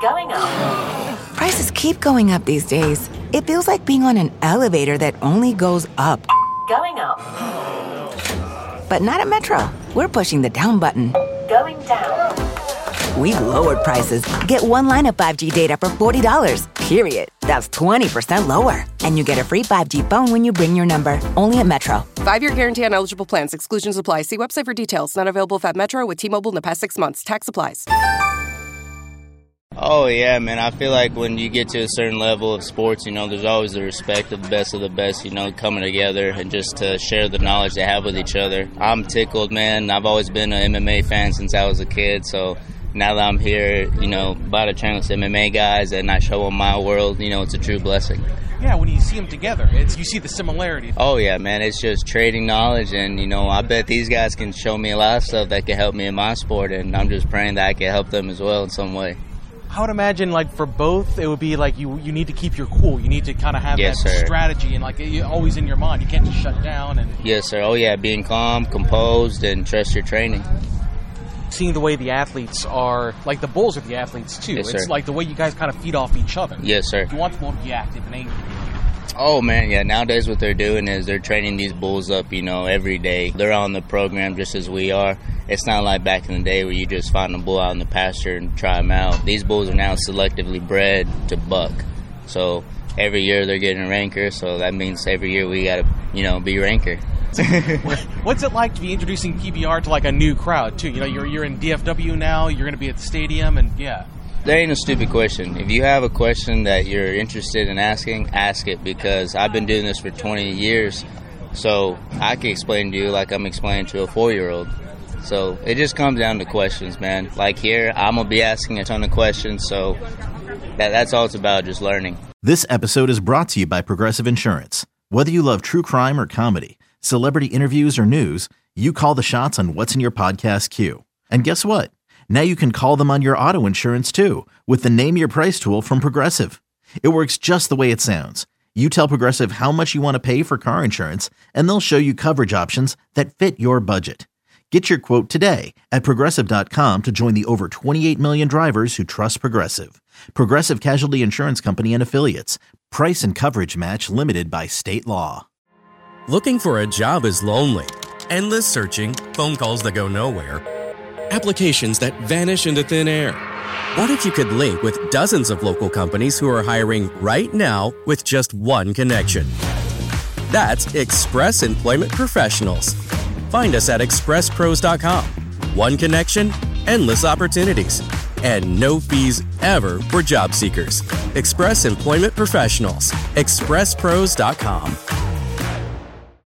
Going up. Prices keep going up these days. It feels like being on an elevator that only goes up. Going up. But not at Metro. We're pushing the down button. Going down. We've lowered prices. Get one line of 5G data for $40, period. That's 20% lower. And you get a free 5G phone when you bring your number. Only at Metro. 5-year guarantee on eligible plans. Exclusions apply. See website for details. Not available at Metro with T-Mobile in the past 6 months. Tax applies. Oh, yeah, man. I feel like when you get to a certain level of sports, there's always the respect of the best, coming together and just to share the knowledge they have with each other. I'm tickled, man. I've always been an MMA fan since I was a kid, so now that I'm here, about to train with some MMA guys and I show them my world, it's a true blessing. Yeah, when you see them together, you see the similarity. Oh, yeah, man. It's just trading knowledge, and, I bet these guys can show me a lot of stuff that can help me in my sport, and I'm just praying that I can help them as well in some way. I would imagine, for both, it would be you need to keep your cool. You need to kind of have that strategy and, always in your mind. You can't just shut down. Yes, sir. Oh, yeah, being calm, composed, and trust your training. Seeing the way the athletes are, the Bulls are the athletes, too. Yes, it's sir. The way you guys kind of feed off each other. Yes, sir. You want them to be active and angry. Oh, man, yeah. Nowadays what they're doing is they're training these bulls up, every day. They're on the program just as we are. It's not like back in the day where you just find a bull out in the pasture and try them out. These bulls are now selectively bred to buck. So every year they're getting a ranker, so that means every year we got to, be ranker. What's it like to be introducing PBR to, a new crowd, too? You're in DFW now, you're going to be at the stadium, and yeah. There ain't a stupid question. If you have a question that you're interested in asking, ask it, because I've been doing this for 20 years, so I can explain to you like I'm explaining to a 4-year-old. So it just comes down to questions, man. Here, I'm going to be asking a ton of questions, so that's all it's about, just learning. This episode is brought to you by Progressive Insurance. Whether you love true crime or comedy, celebrity interviews or news, you call the shots on what's in your podcast queue. And guess what? Now you can call them on your auto insurance, too, with the Name Your Price tool from Progressive. It works just the way it sounds. You tell Progressive how much you want to pay for car insurance, and they'll show you coverage options that fit your budget. Get your quote today at Progressive.com to join the over 28 million drivers who trust Progressive. Progressive Casualty Insurance Company and Affiliates. Price and coverage match limited by state law. Looking for a job is lonely. Endless searching, phone calls that go nowhere, applications that vanish into thin air. What if you could link with dozens of local companies who are hiring right now with just one connection? That's Express Employment Professionals. Find us at expresspros.com. One connection, endless opportunities, and no fees ever for job seekers. Express Employment Professionals. expresspros.com.